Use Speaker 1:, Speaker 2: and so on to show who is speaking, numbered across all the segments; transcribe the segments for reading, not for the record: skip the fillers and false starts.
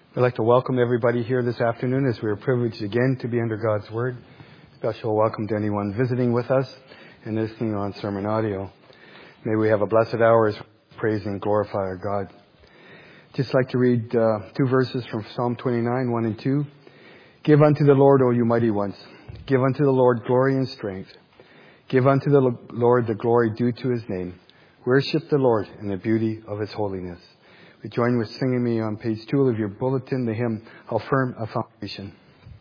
Speaker 1: I'd like to welcome everybody here this afternoon as we are privileged again to be under God's Word. Special welcome to anyone visiting with us and listening on sermon audio. May we have a blessed hour as we praise and glorify our God. Just like to read two verses from Psalm 29, 1 and 2. Give unto the Lord, O you mighty ones. Give unto the Lord glory and strength. Give unto the Lord the glory due to his name. Worship the Lord in the beauty of his holiness. We join with singing me on page 2 of your bulletin, the hymn, How Firm a Foundation.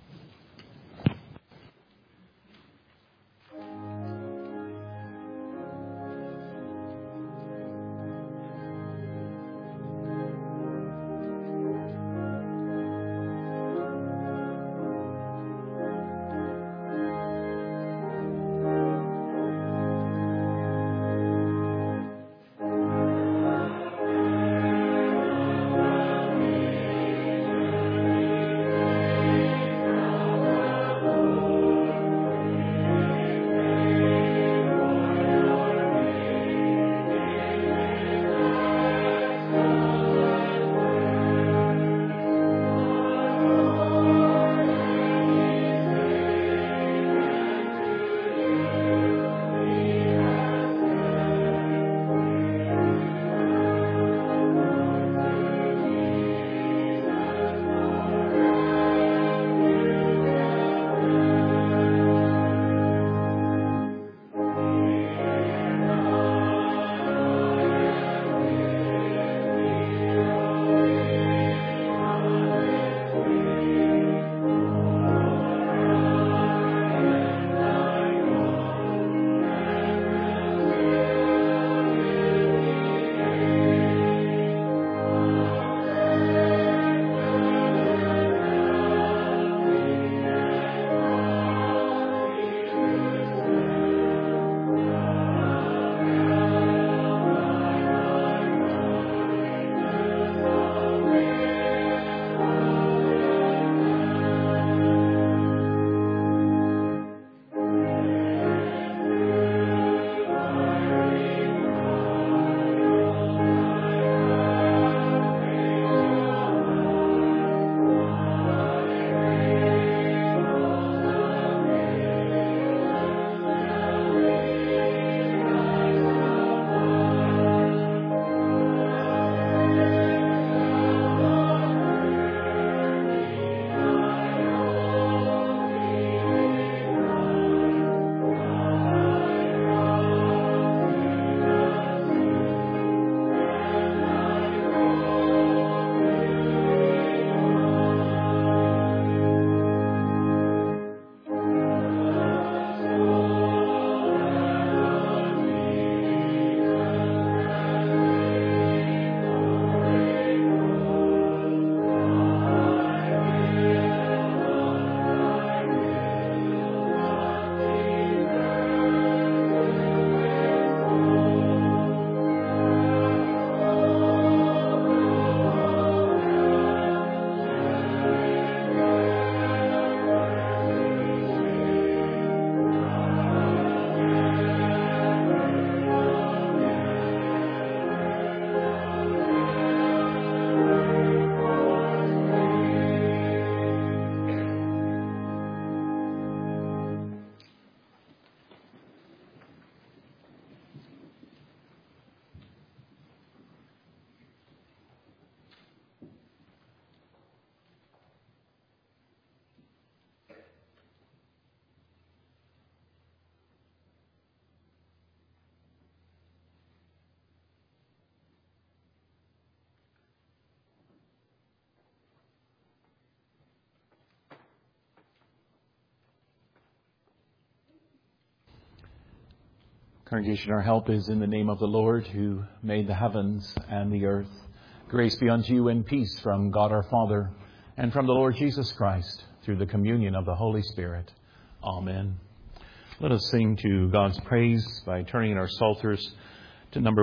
Speaker 2: Congregation, our help is in the name of the Lord who made the heavens and the earth. Grace be unto you and peace from God our Father and from the Lord Jesus Christ through the communion of the Holy Spirit. Amen. Let us sing to God's praise by turning in our psalters to number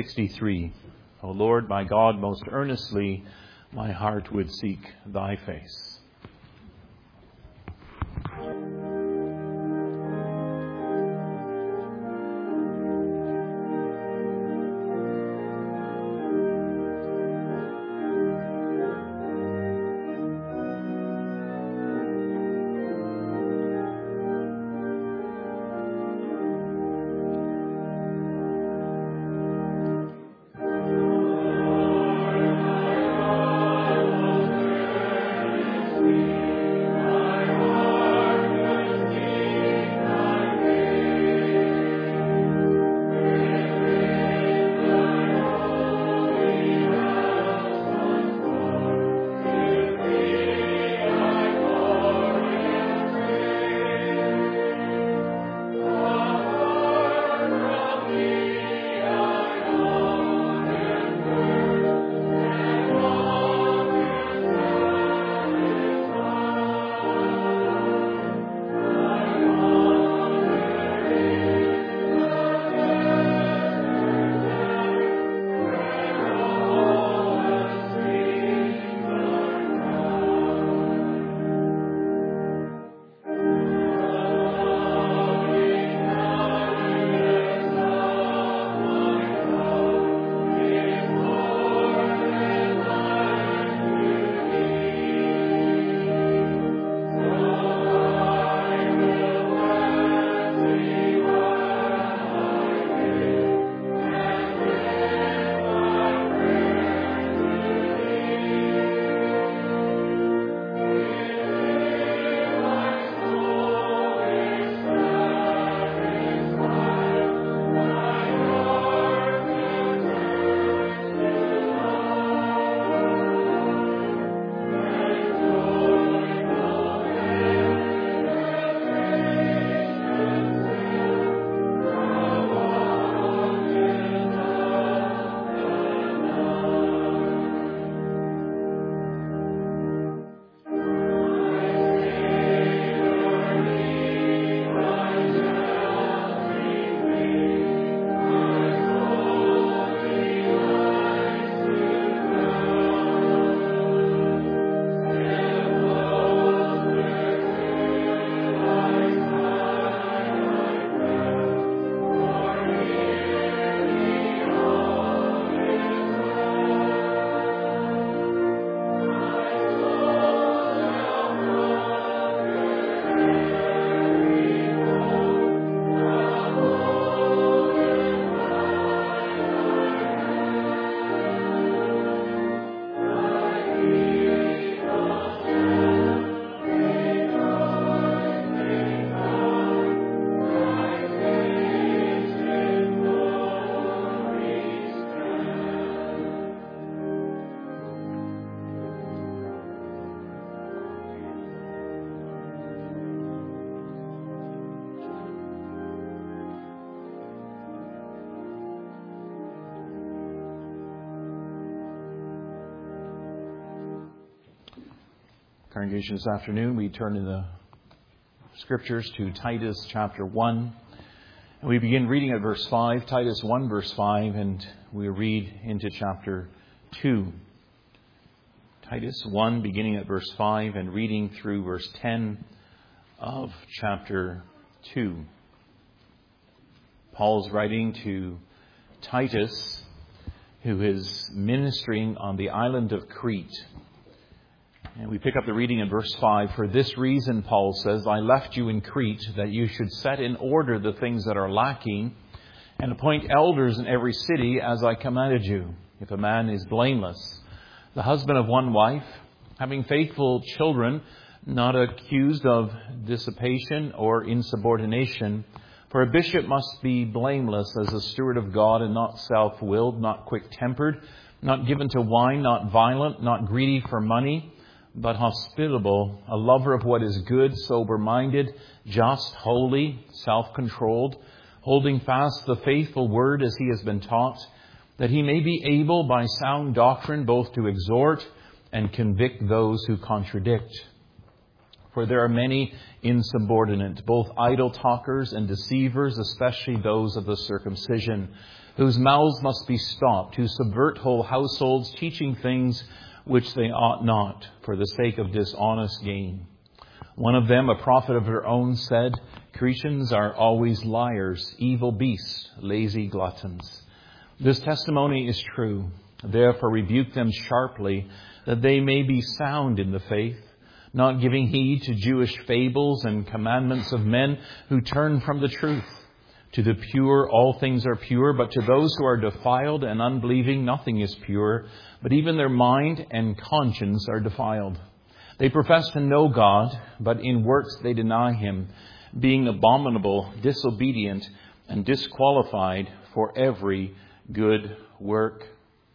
Speaker 2: 163. O Lord, my God, most earnestly my heart would seek thy face. Congregation, this afternoon we turn in the Scriptures to Titus chapter 1. And we begin reading at verse 5, Titus 1 verse 5, and we read into chapter 2. Titus 1 beginning at verse 5 and reading through verse 10 of chapter 2. Paul's writing to Titus, who is ministering on the island of Crete. And we pick up the reading in verse 5. For this reason, Paul says, I left you in Crete, that you should set in order the things that are lacking, and appoint elders in every city, as I commanded you. If a man is blameless, the husband of one wife, having faithful children, not accused of dissipation or insubordination. For a bishop must be blameless as a steward of God, and not self-willed, not quick-tempered, not given to wine, not violent, not greedy for money, but hospitable, a lover of what is good, sober-minded, just, holy, self-controlled, holding fast the faithful word as he has been taught, that he may be able by sound doctrine both to exhort and convict those who contradict. For there are many insubordinate, both idle talkers and deceivers, especially those of the circumcision, whose mouths must be stopped, who subvert whole households, teaching things which they ought not, for the sake of dishonest gain. One of them, a prophet of their own, said, Cretans are always liars, evil beasts, lazy gluttons. This testimony is true. Therefore rebuke them sharply, that they may be sound in the faith, not giving heed to Jewish fables and commandments of men who turn from the truth. To the pure, all things are pure, but to those who are defiled and unbelieving, nothing is pure, but even their mind and conscience are defiled. They profess to know God, but in works they deny Him, being abominable, disobedient, and disqualified for every good work.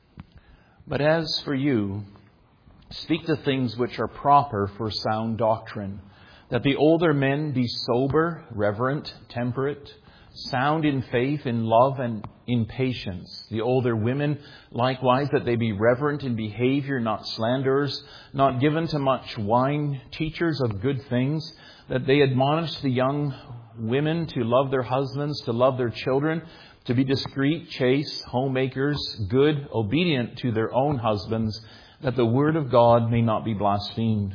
Speaker 2: But as for you, speak the things which are proper for sound doctrine, that the older men be sober, reverent, temperate, sound in faith, in love, and in patience. The older women, likewise, that they be reverent in behavior, not slanderers, not given to much wine, teachers of good things, that they admonish the young women to love their husbands, to love their children, to be discreet, chaste, homemakers, good, obedient to their own husbands, that the word of God may not be blasphemed.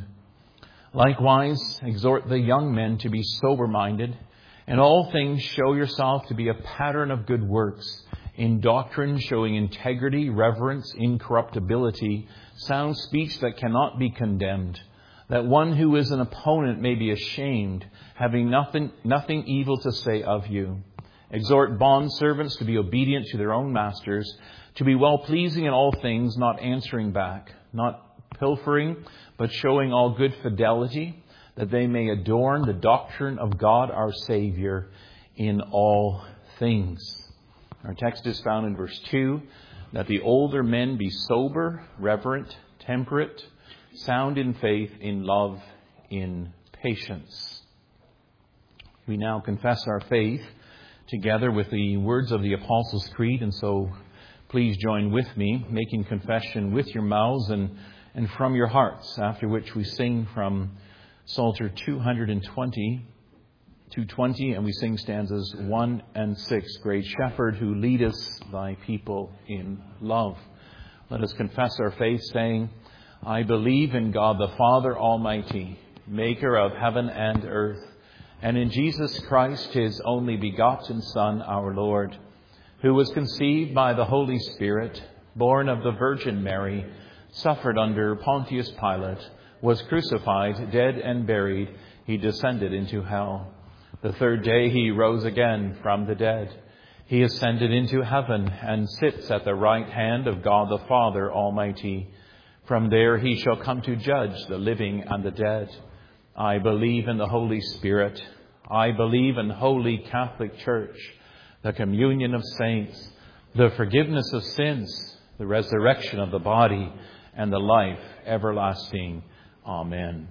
Speaker 2: Likewise, exhort the young men to be sober-minded. In all things show yourself to be a pattern of good works, in doctrine showing integrity, reverence, incorruptibility, sound speech that cannot be condemned, that one who is an opponent may be ashamed, having nothing evil to say of you. Exhort bondservants to be obedient to their own masters, to be well-pleasing in all things, not answering back, not pilfering, but showing all good fidelity, that they may adorn the doctrine of God our Savior in all things. Our text is found in verse 2, that the older men be sober, reverent, temperate, sound in faith, in love, in patience. We now confess our faith together with the words of the Apostles' Creed, and so please join with me, making confession with your mouths and from your hearts, after which we sing from Psalter 220, and we sing stanzas 1 and 6. Great Shepherd, who leadest thy people in love. Let us confess our faith, saying, I believe in God the Father Almighty, maker of heaven and earth, and in Jesus Christ, his only begotten Son, our Lord, who was conceived by the Holy Spirit, born of the Virgin Mary, suffered under Pontius Pilate, was crucified, dead and buried. He descended into hell. The third day he rose again from the dead. He ascended into heaven and sits at the right hand of God the Father Almighty. From there he shall come to judge the living and the dead. I believe in the Holy Spirit. I believe in Holy Catholic Church, the communion of saints, the forgiveness of sins, the resurrection of the body, and the life everlasting. Amen.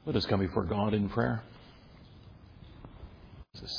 Speaker 2: Let us come before God in prayer. Jesus.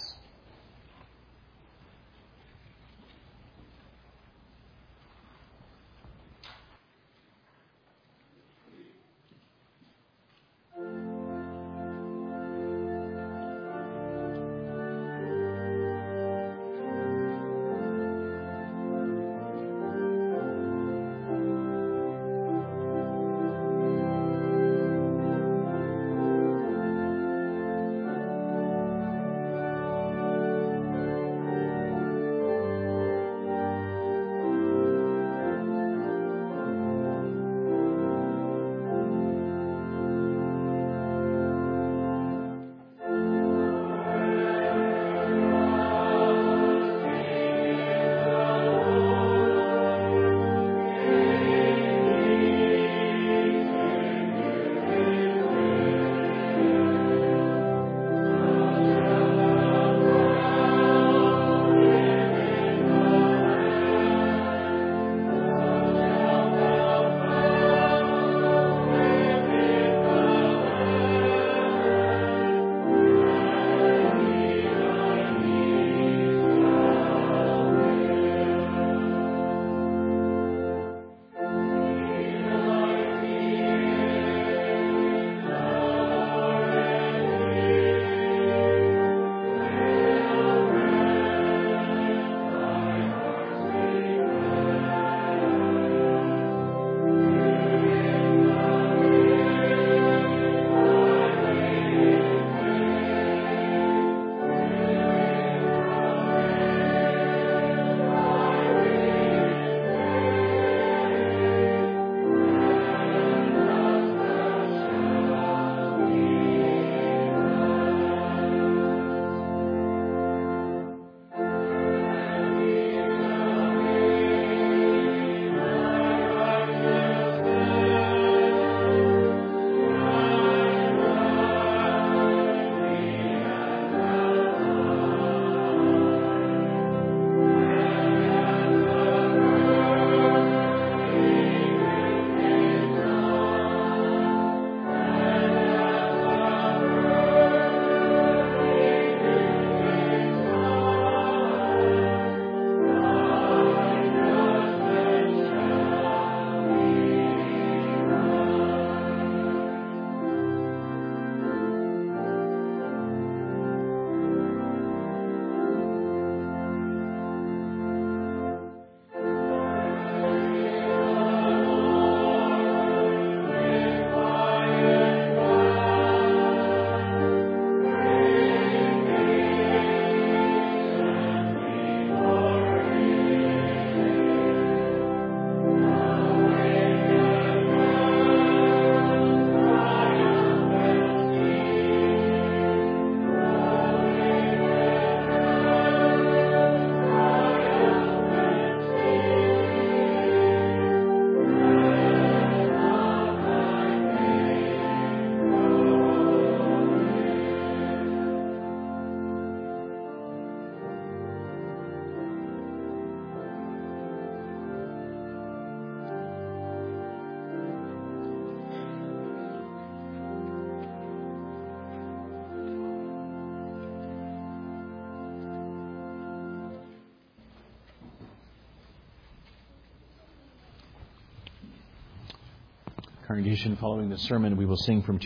Speaker 2: Congregation, following the sermon, we will sing from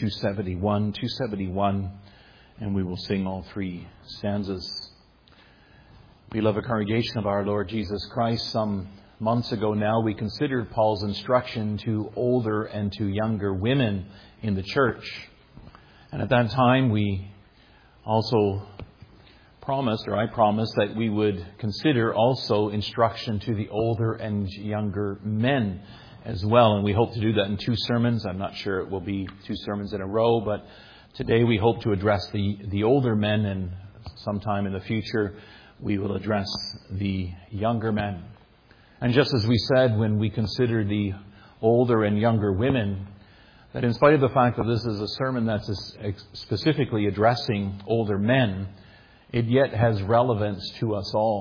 Speaker 2: 271, and we will sing all three stanzas. Beloved congregation of our Lord Jesus Christ, some months ago now, we considered Paul's instruction to older and to younger women in the church. And at that time, we also I promised that we would consider also instruction to the older and younger men as well. And we hope to do that in two sermons. I'm not sure it will be two sermons in a row, but today we hope to address the older men, and sometime in the future we will address the younger men. And just as we said when we consider the older and younger women, that in spite of the fact that this is a sermon that's specifically addressing older men, it yet has relevance to us all.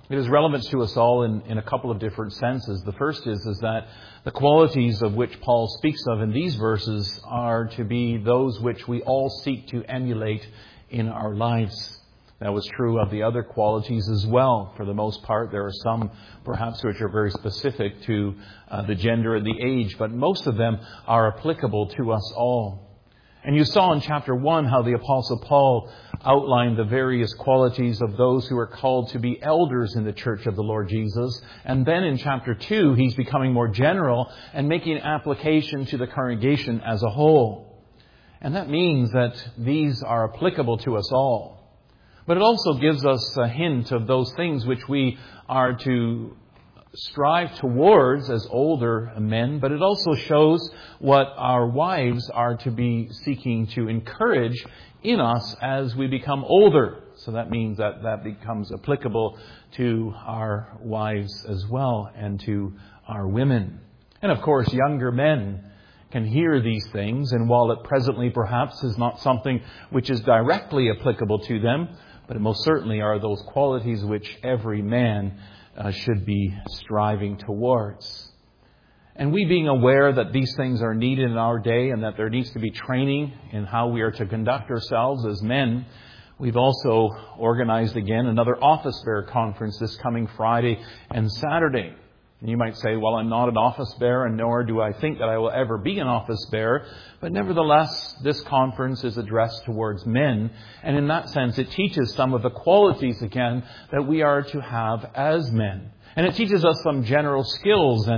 Speaker 2: It is relevant to us all in a couple of different senses. The first is that the qualities of which Paul speaks of in these verses are to be those which we all seek to emulate in our lives. That was true of the other qualities as well. For the most part, there are some perhaps which are very specific to the gender and the age, but most of them are applicable to us all. And you saw in chapter 1 how the Apostle Paul outlined the various qualities of those who are called to be elders in the church of the Lord Jesus. And then in chapter 2, he's becoming more general and making application to the congregation as a whole. And that means that these are applicable to us all. But it also gives us a hint of those things which we are to strive towards as older men, but it also shows what our wives are to be seeking to encourage in us as we become older. So that means that becomes applicable to our wives as well and to our women. And of course, younger men can hear these things, and while it presently perhaps is not something which is directly applicable to them, but it most certainly are those qualities which every man should be striving towards. And we being aware that these things are needed in our day and that there needs to be training in how we are to conduct ourselves as men, we've also organized again another office bearer conference this coming Friday and Saturday. And you might say, well, I'm not an office bearer, and nor do I think that I will ever be an office bearer. But nevertheless, this conference is addressed towards men. And in that sense, it teaches some of the qualities, again, that we are to have as men. And it teaches us some general skills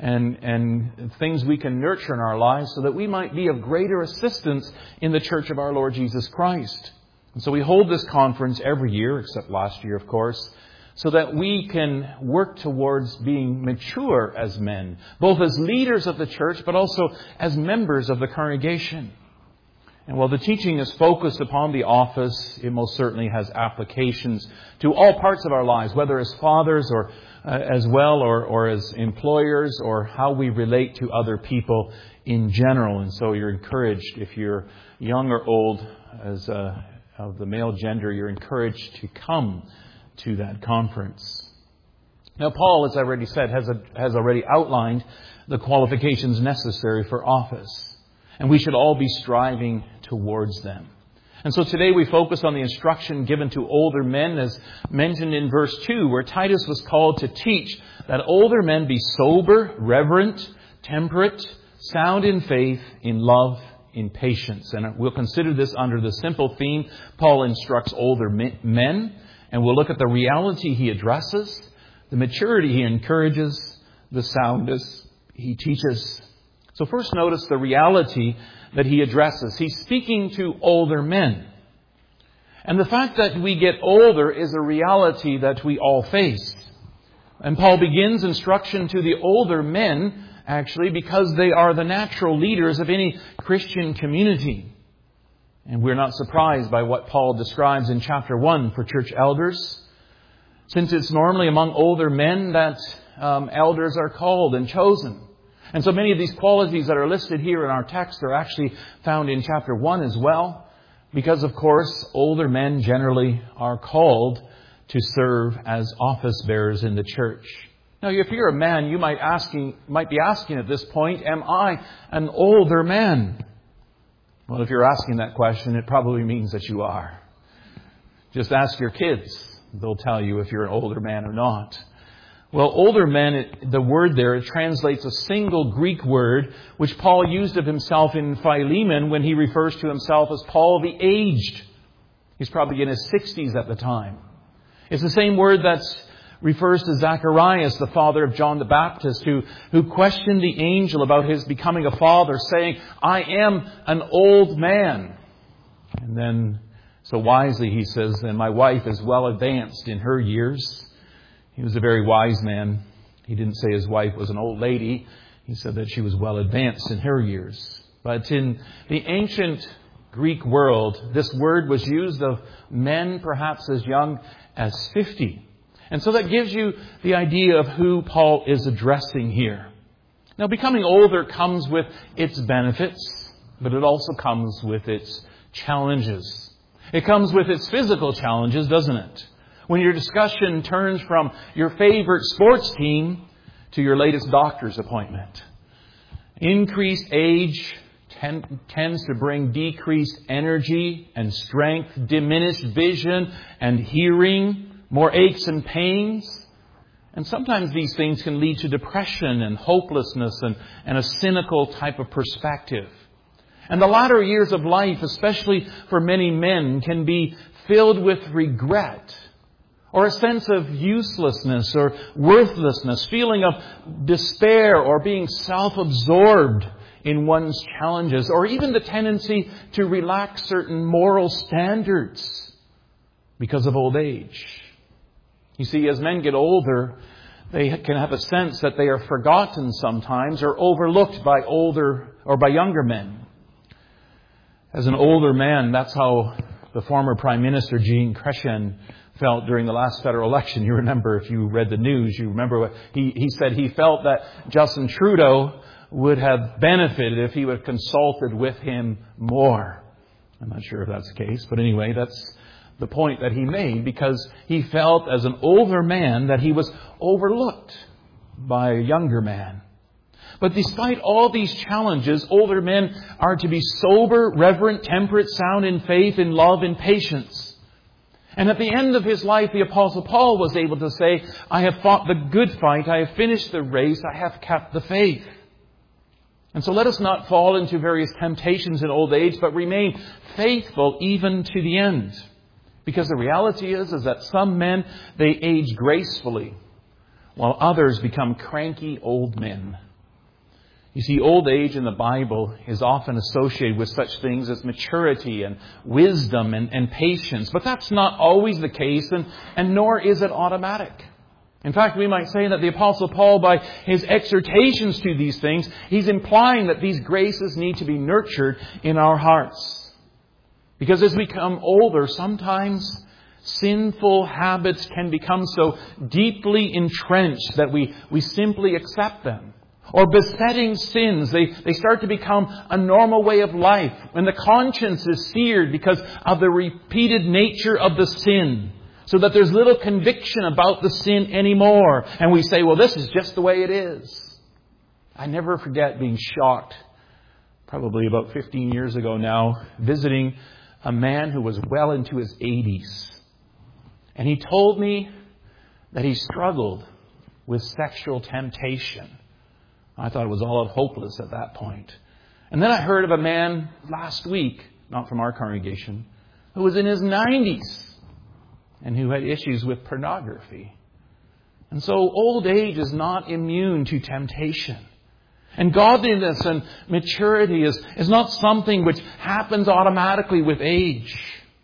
Speaker 2: and things we can nurture in our lives so that we might be of greater assistance in the church of our Lord Jesus Christ. And so we hold this conference every year, except last year, of course, so that we can work towards being mature as men, both as leaders of the church, but also as members of the congregation. And while the teaching is focused upon the office, it most certainly has applications to all parts of our lives, whether as fathers or as well, or as employers, or how we relate to other people in general. And so you're encouraged, if you're young or old, as of the male gender, you're encouraged to come to that conference. Now, Paul, as I already said, has already outlined the qualifications necessary for office. And we should all be striving towards them. And so today we focus on the instruction given to older men, as mentioned in verse 2, where Titus was called to teach that older men be sober, reverent, temperate, sound in faith, in love, in patience. And we'll consider this under the simple theme, Paul instructs older men. And we'll look at the reality he addresses, the maturity he encourages, the soundness he teaches. So first notice the reality that he addresses. He's speaking to older men. And the fact that we get older is a reality that we all face. And Paul begins instruction to the older men, actually, because they are the natural leaders of any Christian community. And we're not surprised by what Paul describes in chapter 1 for church elders, since it's normally among older men that elders are called and chosen. And so many of these qualities that are listed here in our text are actually found in chapter 1 as well, because, of course, older men generally are called to serve as office bearers in the church. Now, if you're a man, you might be asking at this point, am I an older man? Well, if you're asking that question, it probably means that you are. Just ask your kids. They'll tell you if you're an older man or not. Well, older men, the word there, it translates a single Greek word, which Paul used of himself in Philemon when he refers to himself as Paul the aged. He's probably in his 60s at the time. It's the same word that refers to Zacharias, the father of John the Baptist, who questioned the angel about his becoming a father, saying, I am an old man. And then, so wisely, he says, and my wife is well advanced in her years. He was a very wise man. He didn't say his wife was an old lady. He said that she was well advanced in her years. But in the ancient Greek world, this word was used of men perhaps as young as 50. And so that gives you the idea of who Paul is addressing here. Now, becoming older comes with its benefits, but it also comes with its challenges. It comes with its physical challenges, doesn't it? When your discussion turns from your favorite sports team to your latest doctor's appointment. Increased age tends to bring decreased energy and strength, diminished vision and hearing, more aches and pains. And sometimes these things can lead to depression and hopelessness and a cynical type of perspective. And the latter years of life, especially for many men, can be filled with regret or a sense of uselessness or worthlessness, feeling of despair or being self-absorbed in one's challenges, or even the tendency to relax certain moral standards because of old age. You see, as men get older, they can have a sense that they are forgotten sometimes or overlooked by younger men. As an older man, that's how the former Prime Minister, Jean Chrétien, felt during the last federal election. You remember, if you read the news, you remember what he said. He felt that Justin Trudeau would have benefited if he would have consulted with him more. I'm not sure if that's the case, but anyway, that's the point that he made, because he felt as an older man that he was overlooked by a younger man. But despite all these challenges, older men are to be sober, reverent, temperate, sound in faith, in love, in patience. And at the end of his life, the Apostle Paul was able to say, I have fought the good fight, I have finished the race, I have kept the faith. And so let us not fall into various temptations in old age, but remain faithful even to the end. Because the reality is that some men, they age gracefully, while others become cranky old men. You see, old age in the Bible is often associated with such things as maturity and wisdom and patience. But that's not always the case, and nor is it automatic. In fact, we might say that the Apostle Paul, by his exhortations to these things, he's implying that these graces need to be nurtured in our hearts. Because as we become older, sometimes sinful habits can become so deeply entrenched that we simply accept them. Or besetting sins, they start to become a normal way of life. When the conscience is seared because of the repeated nature of the sin, so that there's little conviction about the sin anymore. And we say, well, this is just the way it is. I never forget being shocked, probably about 15 years ago now, visiting a man who was well into his 80s. And he told me that he struggled with sexual temptation. I thought it was all hopeless at that point. And then I heard of a man last week, not from our congregation, who was in his 90s and who had issues with pornography. And so old age is not immune to temptation. And godliness and maturity is not something which happens automatically with age.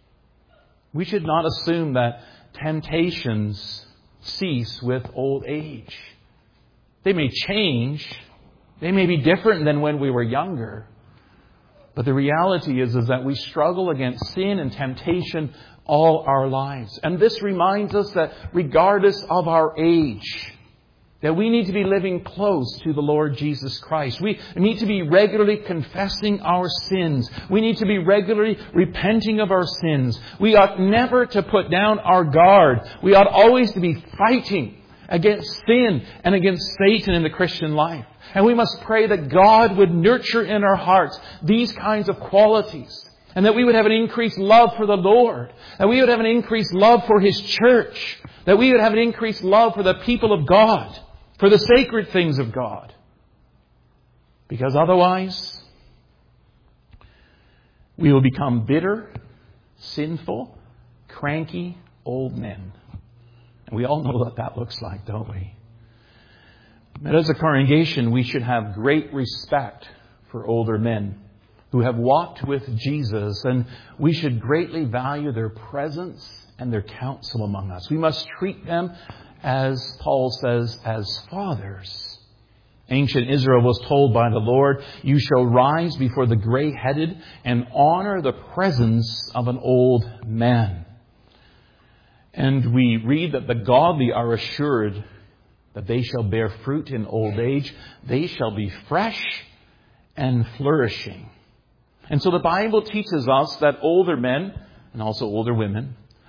Speaker 2: We should not assume that temptations cease with old age. They may change. They may be different than when we were younger. But the reality is that we struggle against sin and temptation all our lives. And this reminds us that regardless of our age, that we need to be living close to the Lord Jesus Christ. We need to be regularly confessing our sins. We need to be regularly repenting of our sins. We ought never to put down our guard. We ought always to be fighting against sin and against Satan in the Christian life. And we must pray that God would nurture in our hearts these kinds of qualities. And that we would have an increased love for the Lord. That we would have an increased love for His church. That we would have an increased love for the people of God. For the sacred things of God. Because otherwise, we will become bitter, sinful, cranky old men. And we all know what that looks like, don't we? But as a congregation, we should have great respect for older men who have walked with Jesus, and we should greatly value their presence and their counsel among us. We must treat them, as Paul says, as fathers. Ancient Israel was told by the Lord, you shall rise before the gray-headed and honor the presence of an old man. And we read that the godly are assured that they shall bear fruit in old age. They shall be fresh and flourishing. And so the Bible teaches us that older men, and also older women,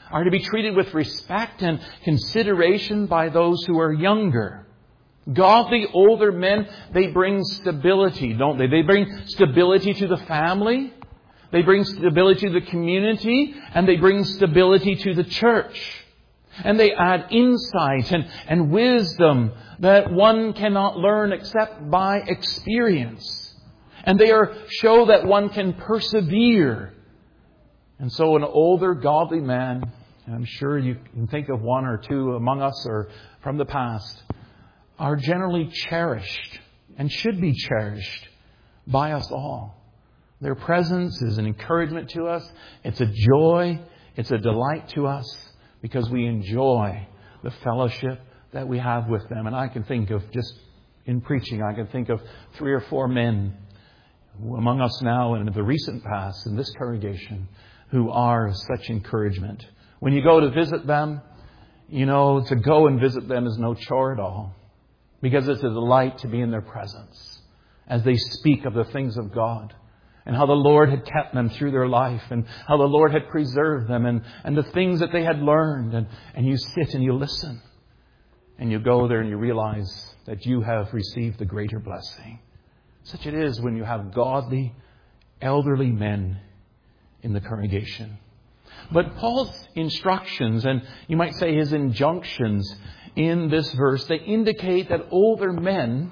Speaker 2: are to be treated with respect and consideration by those who are younger. Godly older men, they bring stability, don't they? They bring stability to the family. They bring stability to the community. And they bring stability to the church. And they add insight and wisdom that one cannot learn except by experience. And they show that one can persevere. And so an older godly man, and I'm sure you can think of one or two among us or from the past, are generally cherished and should be cherished by us all. Their presence is an encouragement to us. It's a joy. It's a delight to us because we enjoy the fellowship that we have with them. And I can think of, just in preaching, I can think of 3 or 4 men among us now and in the recent past in this congregation who are such encouragement. When you go to visit them, to go and visit them is no chore at all. Because it's a delight to be in their presence as they speak of the things of God and how the Lord had kept them through their life and how the Lord had preserved them and the things that they had learned. And you sit and you listen and you go there and you realize that you have received the greater blessing. Such it is when you have godly, elderly men in the congregation. But Paul's instructions, and you might say his injunctions in this verse, they indicate that older men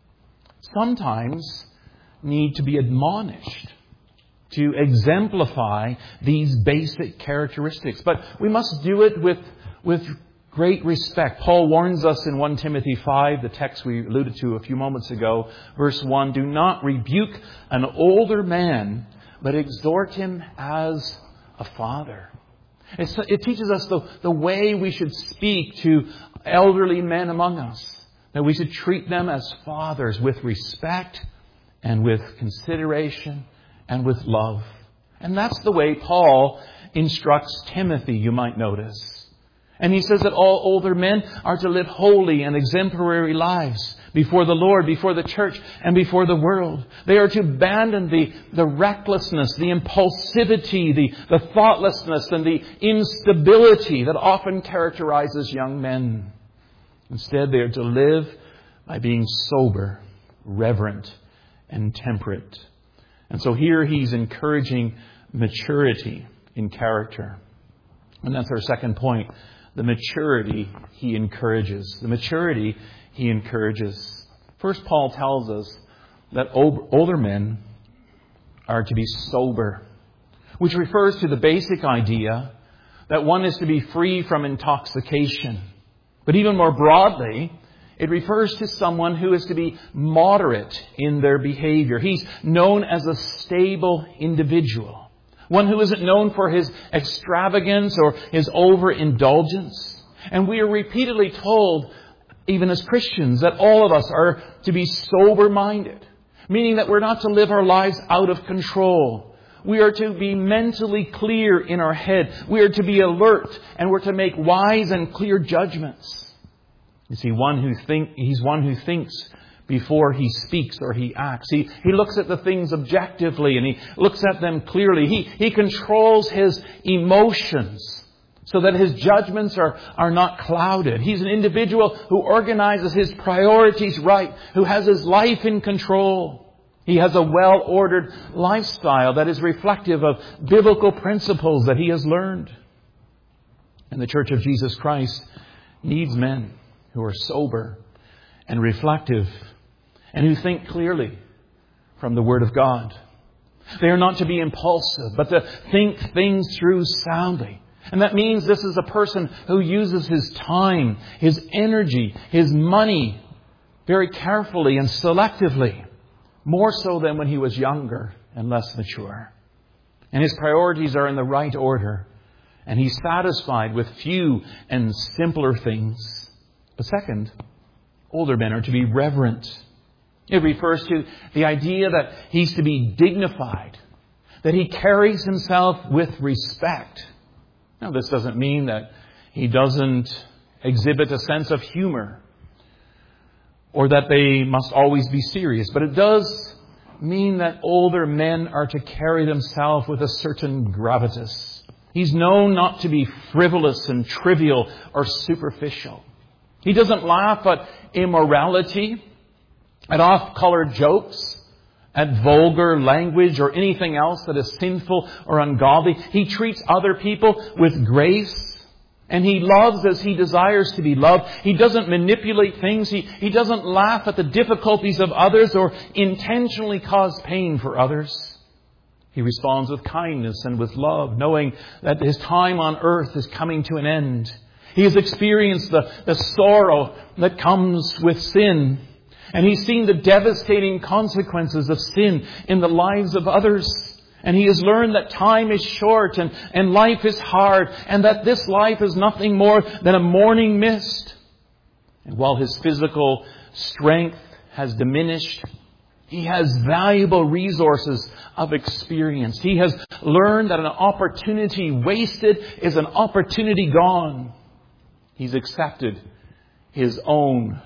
Speaker 2: sometimes need to be admonished to exemplify these basic characteristics. But we must do it with great respect. Paul warns us in 1 Timothy 5, the text we alluded to a few moments ago, verse 1, do not rebuke an older man, but exhort him as a father. It teaches us the way we should speak to elderly men among us. That we should treat them as fathers with respect and with consideration and with love. And that's the way Paul instructs Timothy, you might notice. And he says that all older men are to live holy and exemplary lives before the Lord, before the church, and before the world. They are to abandon the recklessness, the impulsivity, the thoughtlessness, and the instability that often characterizes young men. Instead, they are to live by being sober, reverent, and temperate. And so here he's encouraging maturity in character. And that's our second point. The maturity he encourages. The maturity he encourages. First, Paul tells us that older men are to be sober, which refers to the basic idea that one is to be free from intoxication. But even more broadly, it refers to someone who is to be moderate in their behavior. He's known as a stable individual. One who isn't known for his extravagance or his overindulgence. And we are repeatedly told, even as Christians, that all of us are to be sober-minded. Meaning that we're not to live our lives out of control. We are to be mentally clear in our head. We are to be alert and we're to make wise and clear judgments. You see, he's one who thinks before he speaks or he acts. He looks at the things objectively and he looks at them clearly. He controls his emotions so that his judgments are not clouded. He's an individual who organizes his priorities right, who has his life in control. He has a well-ordered lifestyle that is reflective of biblical principles that he has learned. And the Church of Jesus Christ needs men who are sober and reflective and who think clearly from the Word of God. They are not to be impulsive, but to think things through soundly. And that means this is a person who uses his time, his energy, his money very carefully and selectively. More so than when he was younger and less mature. And his priorities are in the right order. And he's satisfied with few and simpler things. But second, older men are to be reverent. It refers to the idea that he's to be dignified. That he carries himself with respect. Now, this doesn't mean that he doesn't exhibit a sense of humor. Or that they must always be serious. But it does mean that older men are to carry themselves with a certain gravitas He's known not to be frivolous and trivial or superficial. He doesn't laugh at immorality, at off-colored jokes, at vulgar language or anything else that is sinful or ungodly. He treats other people with grace, and He loves as He desires to be loved. He doesn't manipulate things. He doesn't laugh at the difficulties of others or intentionally cause pain for others. He responds with kindness and with love, knowing that His time on earth is coming to an end. He has experienced the sorrow that comes with sin. And He's seen the devastating consequences of sin in the lives of others. And He has learned that time is short and life is hard, and that this life is nothing more than a morning mist. And while His physical strength has diminished, He has valuable resources of experience. He has learned that an opportunity wasted is an opportunity gone. He's accepted His own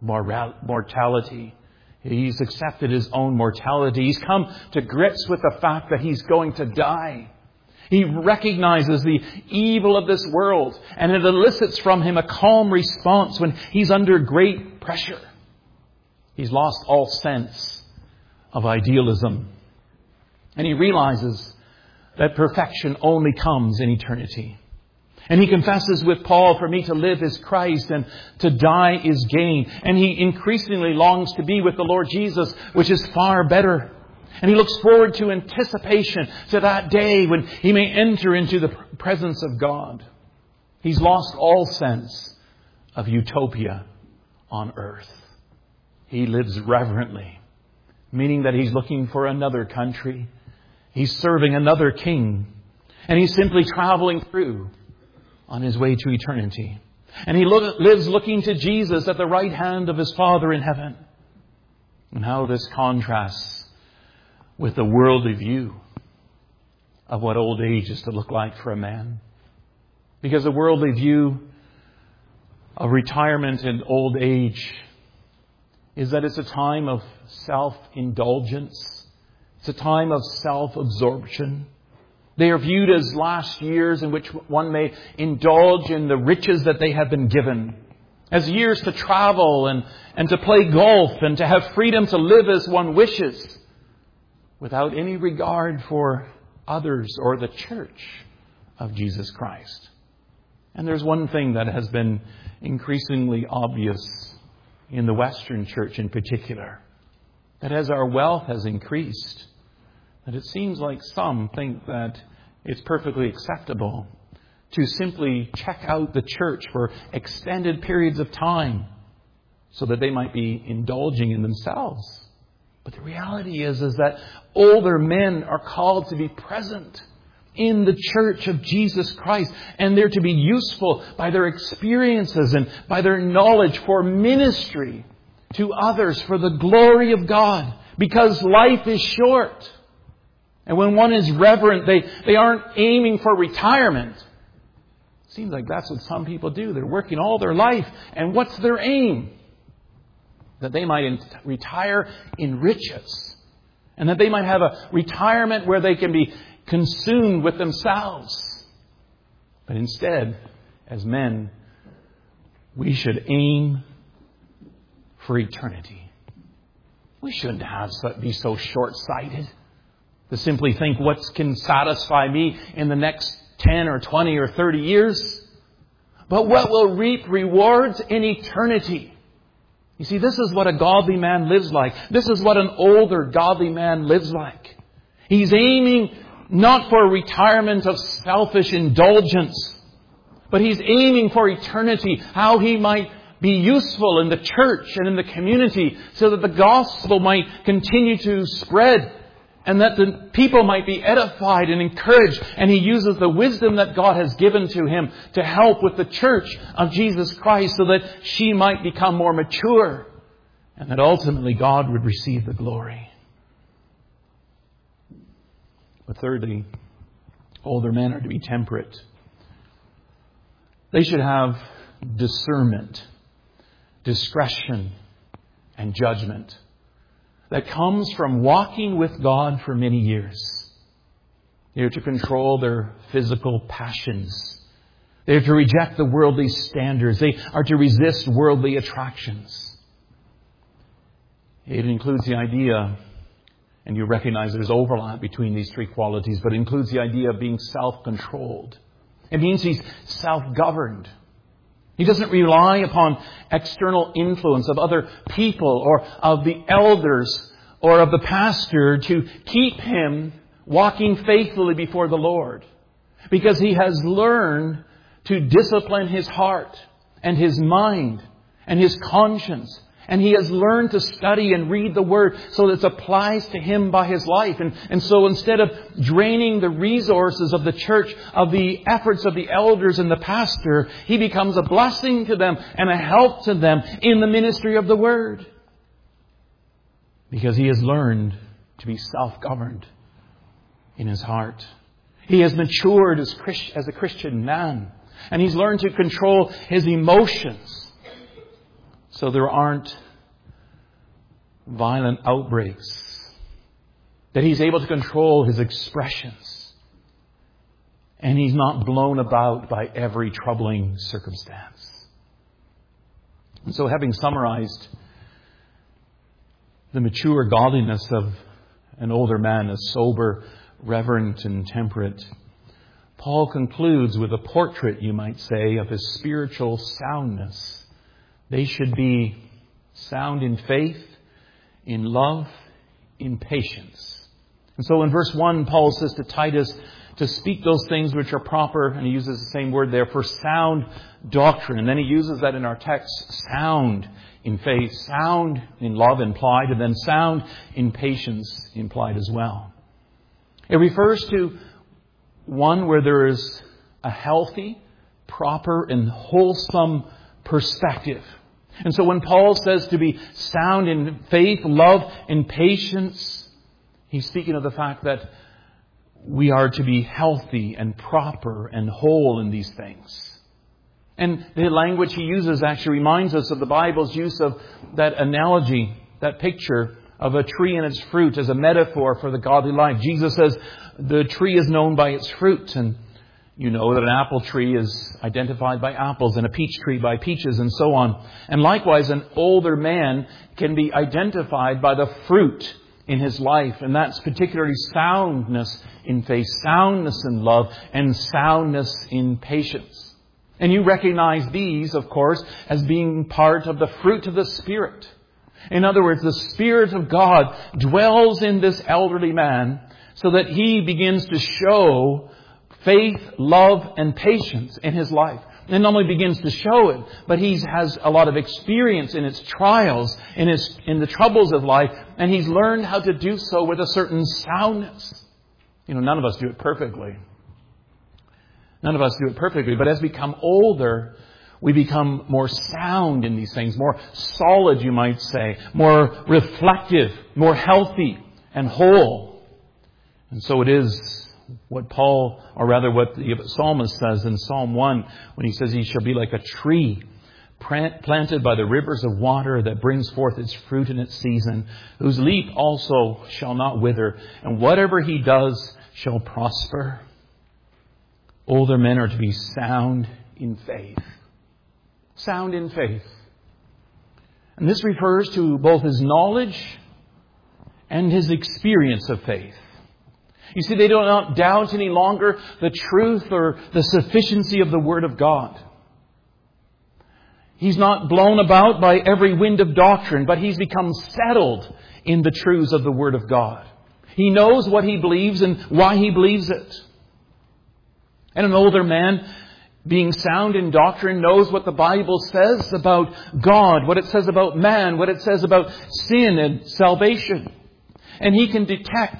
Speaker 2: mortality. He's accepted His own mortality. He's come to grips with the fact that He's going to die. He recognizes the evil of this world, and it elicits from Him a calm response when He's under great pressure. He's lost all sense of idealism. And he realizes that perfection only comes in eternity. And he confesses with Paul, for me to live is Christ and to die is gain. And he increasingly longs to be with the Lord Jesus, which is far better. And he looks forward to anticipation to that day when he may enter into the presence of God. He's lost all sense of utopia on earth. He lives reverently, meaning that he's looking for another country. He's serving another king. And he's simply traveling through on his way to eternity. And he lives looking to Jesus at the right hand of his Father in heaven. And how this contrasts with the worldly view of what old age is to look like for a man. Because the worldly view of retirement and old age is that it's a time of self-indulgence. It's a time of self-absorption. They are viewed as last years in which one may indulge in the riches that they have been given. As years to travel and to play golf and to have freedom to live as one wishes, without any regard for others or the church of Jesus Christ. And there's one thing that has been increasingly obvious in the Western church in particular, that as our wealth has increased, that it seems like some think that it's perfectly acceptable to simply check out the church for extended periods of time so that they might be indulging in themselves. But the reality is that older men are called to be present in the church of Jesus Christ, and they're to be useful by their experiences and by their knowledge for ministry to others for the glory of God, because life is short. And when one is reverent, they aren't aiming for retirement. It seems like that's what some people do. They're working all their life. And what's their aim? That they might retire in riches. And that they might have a retirement where they can be consumed with themselves. But instead, as men, we should aim for eternity. We shouldn't be so short-sighted to simply think what can satisfy me in the next 10 or 20 or 30 years, but what will reap rewards in eternity. You see, this is what a godly man lives like. This is what an older godly man lives like. He's aiming not for retirement of selfish indulgence, but he's aiming for eternity, how he might be useful in the church and in the community so that the gospel might continue to spread and that the people might be edified and encouraged. And he uses the wisdom that God has given to him to help with the church of Jesus Christ so that she might become more mature and that ultimately God would receive the glory. But thirdly, older men are to be temperate. They should have discernment, discretion, and judgment that comes from walking with God for many years. They are to control their physical passions. They are to reject the worldly standards. They are to resist worldly attractions. It includes the idea, and you recognize there's overlap between these three qualities, but it includes the idea of being self-controlled. It means he's self-governed. He doesn't rely upon external influence of other people or of the elders or of the pastor to keep him walking faithfully before the Lord, because he has learned to discipline his heart and his mind and his conscience. And he has learned to study and read the Word so that it applies to him by his life. And so instead of draining the resources of the church, of the efforts of the elders and the pastor, he becomes a blessing to them and a help to them in the ministry of the Word. Because he has learned to be self-governed in his heart. He has matured as a Christian man. And he's learned to control his emotions. So there aren't violent outbreaks. That he's able to control his expressions. And he's not blown about by every troubling circumstance. And so, having summarized the mature godliness of an older man, as sober, reverent, and temperate, Paul concludes with a portrait, you might say, of his spiritual soundness. They should be sound in faith, in love, in patience. And so in verse 1, Paul says to Titus to speak those things which are proper, and he uses the same word there, for sound doctrine. And then he uses that in our text, sound in faith, sound in love implied, and then sound in patience implied as well. It refers to one where there is a healthy, proper, and wholesome perspective. And so when Paul says to be sound in faith, love, and patience, he's speaking of the fact that we are to be healthy and proper and whole in these things. And the language he uses actually reminds us of the Bible's use of that analogy, that picture of a tree and its fruit as a metaphor for the godly life. Jesus says the tree is known by its fruit, and you know that an apple tree is identified by apples and a peach tree by peaches and so on. And likewise, an older man can be identified by the fruit in his life. And that's particularly soundness in faith, soundness in love, and soundness in patience. And you recognize these, of course, as being part of the fruit of the Spirit. In other words, the Spirit of God dwells in this elderly man so that he begins to show faith, love, and patience in his life. And not only begins to show it, but he has a lot of experience in its trials, in the troubles of life, and he's learned how to do so with a certain soundness. You know, none of us do it perfectly. None of us do it perfectly, but as we become older, we become more sound in these things, more solid, you might say, more reflective, more healthy and whole. And so it is what Paul, or rather what the psalmist says in Psalm 1, when he says he shall be like a tree planted by the rivers of water that brings forth its fruit in its season, whose leaf also shall not wither, and whatever he does shall prosper. Older men are to be sound in faith. Sound in faith. And this refers to both his knowledge and his experience of faith. You see, they do not doubt any longer the truth or the sufficiency of the Word of God. He's not blown about by every wind of doctrine, but he's become settled in the truths of the Word of God. He knows what he believes and why he believes it. And an older man, being sound in doctrine, knows what the Bible says about God, what it says about man, what it says about sin and salvation. And he can detect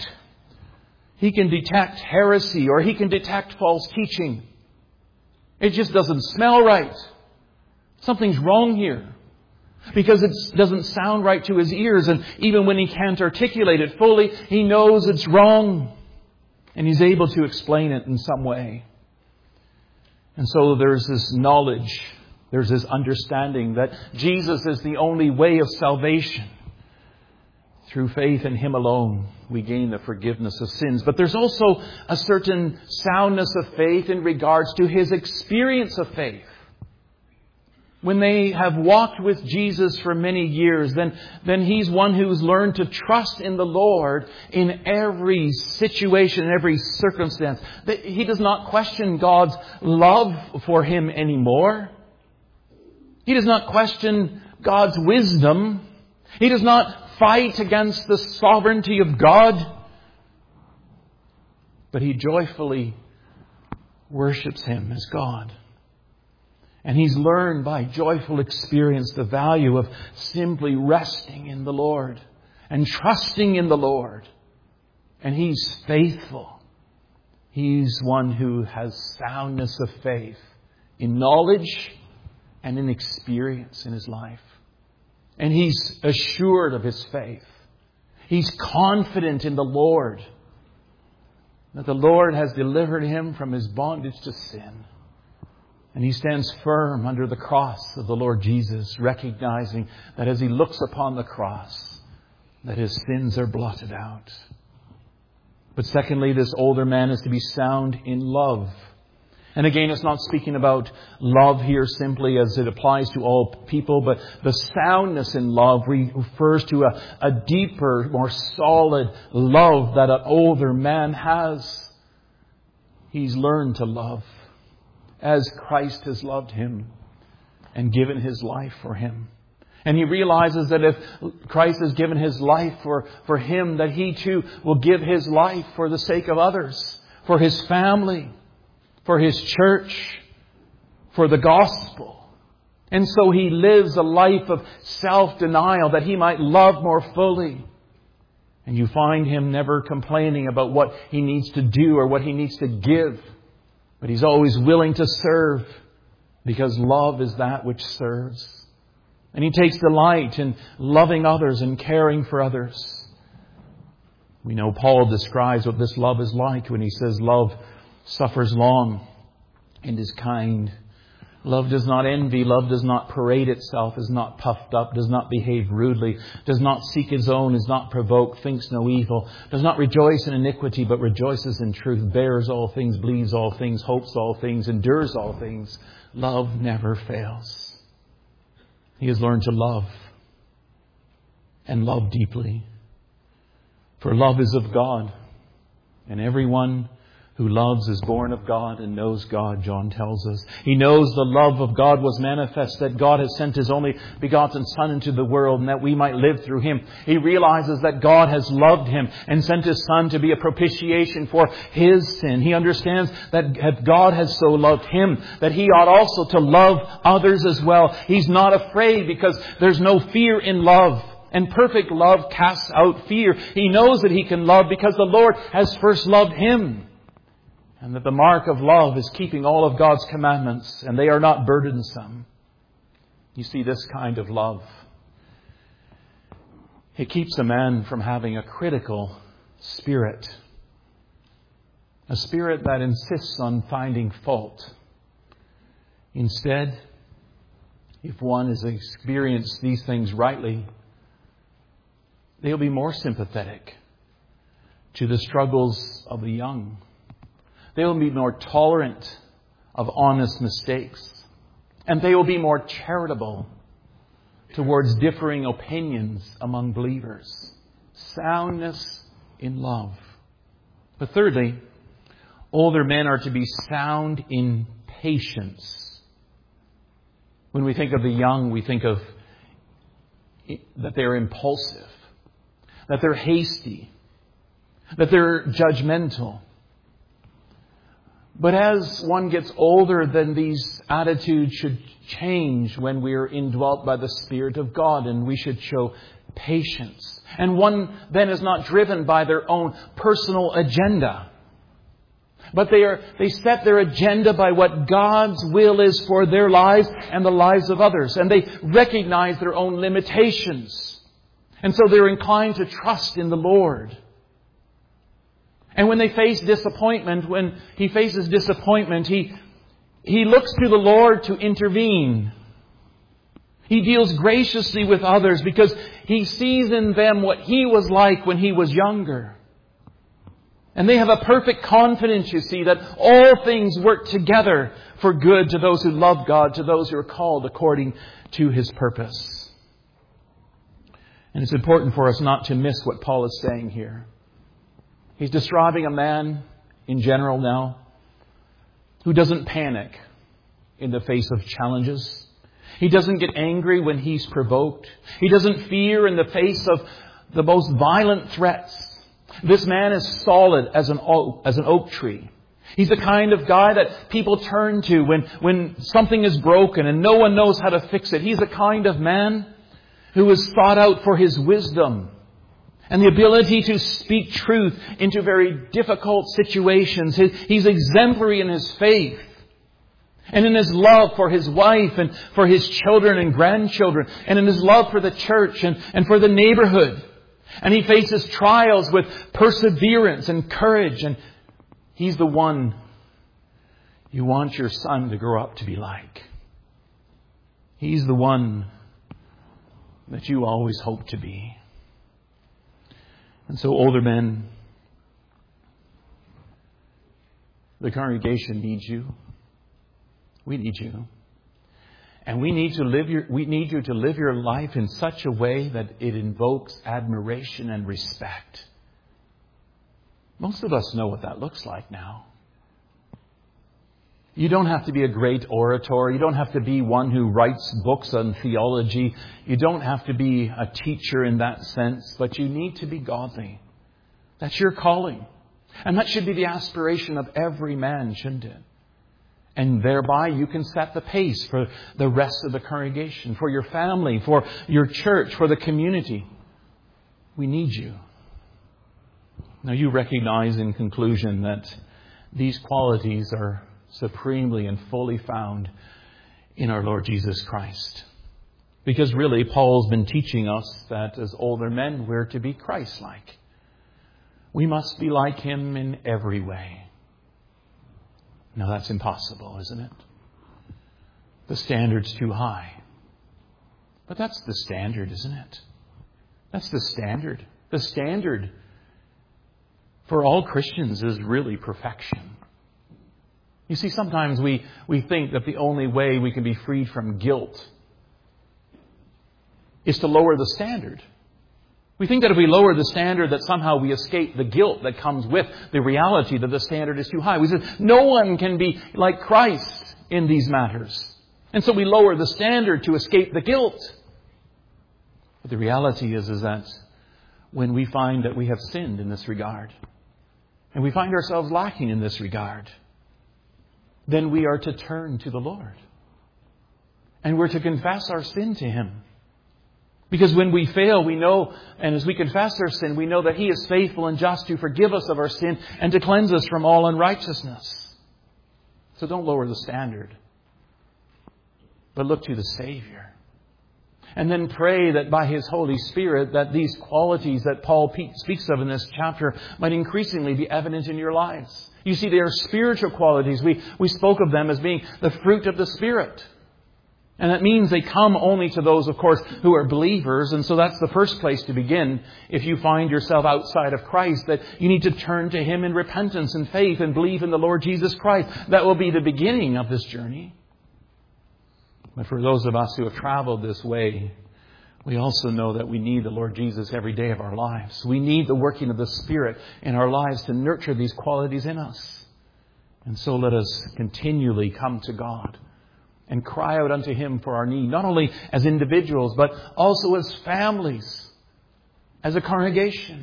Speaker 2: heresy, or he can detect false teaching. It just doesn't smell right. Something's wrong here. Because it doesn't sound right to his ears. And even when he can't articulate it fully, he knows it's wrong. And he's able to explain it in some way. And so there's this knowledge, there's this understanding that Jesus is the only way of salvation. Through faith in Him alone, we gain the forgiveness of sins. But there's also a certain soundness of faith in regards to His experience of faith. When they have walked with Jesus for many years, then He's one who's learned to trust in the Lord in every situation, every circumstance. He does not question God's love for him anymore. He does not question God's wisdom. He does not fight against the sovereignty of God. But he joyfully worships Him as God. And he's learned by joyful experience the value of simply resting in the Lord and trusting in the Lord. And he's faithful. He's one who has soundness of faith in knowledge and in experience in his life. And he's assured of his faith. He's confident in the Lord that the Lord has delivered him from his bondage to sin. And he stands firm under the cross of the Lord Jesus, recognizing that as he looks upon the cross, that his sins are blotted out. But secondly, this older man is to be sound in love. And again, it's not speaking about love here simply as it applies to all people, but the soundness in love refers to a deeper, more solid love that an older man has. He's learned to love as Christ has loved him and given his life for him. And he realizes that if Christ has given his life for him, that he too will give his life for the sake of others, for his family, for his church, for the gospel. And so he lives a life of self-denial that he might love more fully. And you find him never complaining about what he needs to do or what he needs to give. But he's always willing to serve because love is that which serves. And he takes delight in loving others and caring for others. We know Paul describes what this love is like when he says love suffers long and is kind. Love does not envy. Love does not parade itself, is not puffed up, does not behave rudely, does not seek its own, is not provoked, thinks no evil, does not rejoice in iniquity, but rejoices in truth, bears all things, believes all things, hopes all things, endures all things. Love never fails. He has learned to love and love deeply. For love is of God, and everyone who loves is born of God and knows God, John tells us. He knows the love of God was manifest, that God has sent His only begotten Son into the world and that we might live through Him. He realizes that God has loved him and sent His Son to be a propitiation for his sin. He understands that if God has so loved him, that he ought also to love others as well. He's not afraid because there's no fear in love. And perfect love casts out fear. He knows that he can love because the Lord has first loved him. And that the mark of love is keeping all of God's commandments, and they are not burdensome. You see, this kind of love, it keeps a man from having a critical spirit. A spirit that insists on finding fault. Instead, if one has experienced these things rightly, they'll be more sympathetic to the struggles of the young. They will be more tolerant of honest mistakes. And they will be more charitable towards differing opinions among believers. Soundness in love. But thirdly, older men are to be sound in patience. When we think of the young, we think of that they're impulsive, that they're hasty, that they're judgmental. But as one gets older, then these attitudes should change when we are indwelt by the Spirit of God, and we should show patience. And one then is not driven by their own personal agenda, but they set their agenda by what God's will is for their lives and the lives of others. And they recognize their own limitations. And so they're inclined to trust in the Lord. And when they face disappointment, when he faces disappointment, he looks to the Lord to intervene. He deals graciously with others because He sees in them what He was like when He was younger. And they have a perfect confidence, you see, that all things work together for good to those who love God, to those who are called according to His purpose. And it's important for us not to miss what Paul is saying here. He's describing a man in general now who doesn't panic in the face of challenges. He doesn't get angry when he's provoked. He doesn't fear in the face of the most violent threats. This man is solid as an oak tree. He's the kind of guy that people turn to when something is broken and no one knows how to fix it. He's the kind of man who is sought out for his wisdom and the ability to speak truth into very difficult situations. He's exemplary in his faith and in his love for his wife and for his children and grandchildren and in his love for the church and for the neighborhood. And he faces trials with perseverance and courage. And he's the one you want your son to grow up to be like. He's the one that you always hope to be. And so, older men, the congregation needs you. We need you. And we need you to live your life in such a way that it invokes admiration and respect. Most of us know what that looks like now. You don't have to be a great orator. You don't have to be one who writes books on theology. You don't have to be a teacher in that sense, but you need to be godly. That's your calling. And that should be the aspiration of every man, shouldn't it? And thereby you can set the pace for the rest of the congregation, for your family, for your church, for the community. We need you. Now you recognize in conclusion that these qualities are supremely and fully found in our Lord Jesus Christ. Because really, Paul's been teaching us that as older men, we're to be Christ-like. We must be like Him in every way. Now that's impossible, isn't it? The standard's too high. But that's the standard, isn't it? That's the standard. The standard for all Christians is really perfection. You see, sometimes we think that the only way we can be freed from guilt is to lower the standard. We think that if we lower the standard, that somehow we escape the guilt that comes with the reality that the standard is too high. We say, no one can be like Christ in these matters. And so we lower the standard to escape the guilt. But the reality is that when we find that we have sinned in this regard, and we find ourselves lacking in this regard, then we are to turn to the Lord. And we're to confess our sin to Him. Because when we fail, we know, and as we confess our sin, we know that He is faithful and just to forgive us of our sin and to cleanse us from all unrighteousness. So don't lower the standard, but look to the Savior. And then pray that by His Holy Spirit, that these qualities that Paul speaks of in this chapter might increasingly be evident in your lives. You see, they are spiritual qualities. We spoke of them as being the fruit of the Spirit. And that means they come only to those, of course, who are believers. And so that's the first place to begin. If you find yourself outside of Christ, that you need to turn to Him in repentance and faith and believe in the Lord Jesus Christ. That will be the beginning of this journey. But for those of us who have traveled this way, we also know that we need the Lord Jesus every day of our lives. We need the working of the Spirit in our lives to nurture these qualities in us. And so let us continually come to God and cry out unto Him for our need, not only as individuals, but also as families, as a congregation.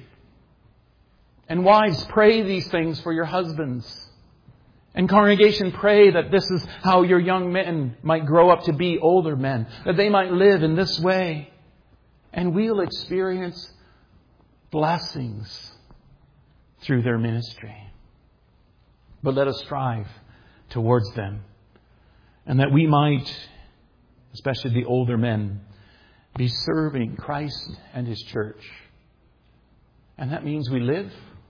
Speaker 2: And wives, pray these things for your husbands. And congregation, pray that this is how your young men might grow up to be older men, that they might live in this way. And we'll experience blessings through their ministry. But let us strive towards them. And that we might, especially the older men, be serving Christ and His church. And that means we live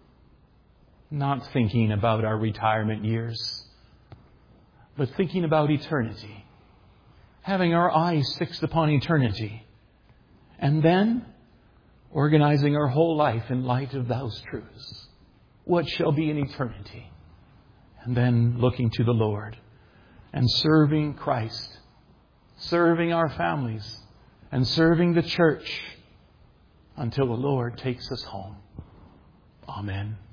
Speaker 2: not thinking about our retirement years, but thinking about eternity. having our eyes fixed upon eternity, and then organizing our whole life in light of those truths. What shall be in eternity? And then looking to the Lord and serving Christ, serving our families, and serving the church until the Lord takes us home. Amen.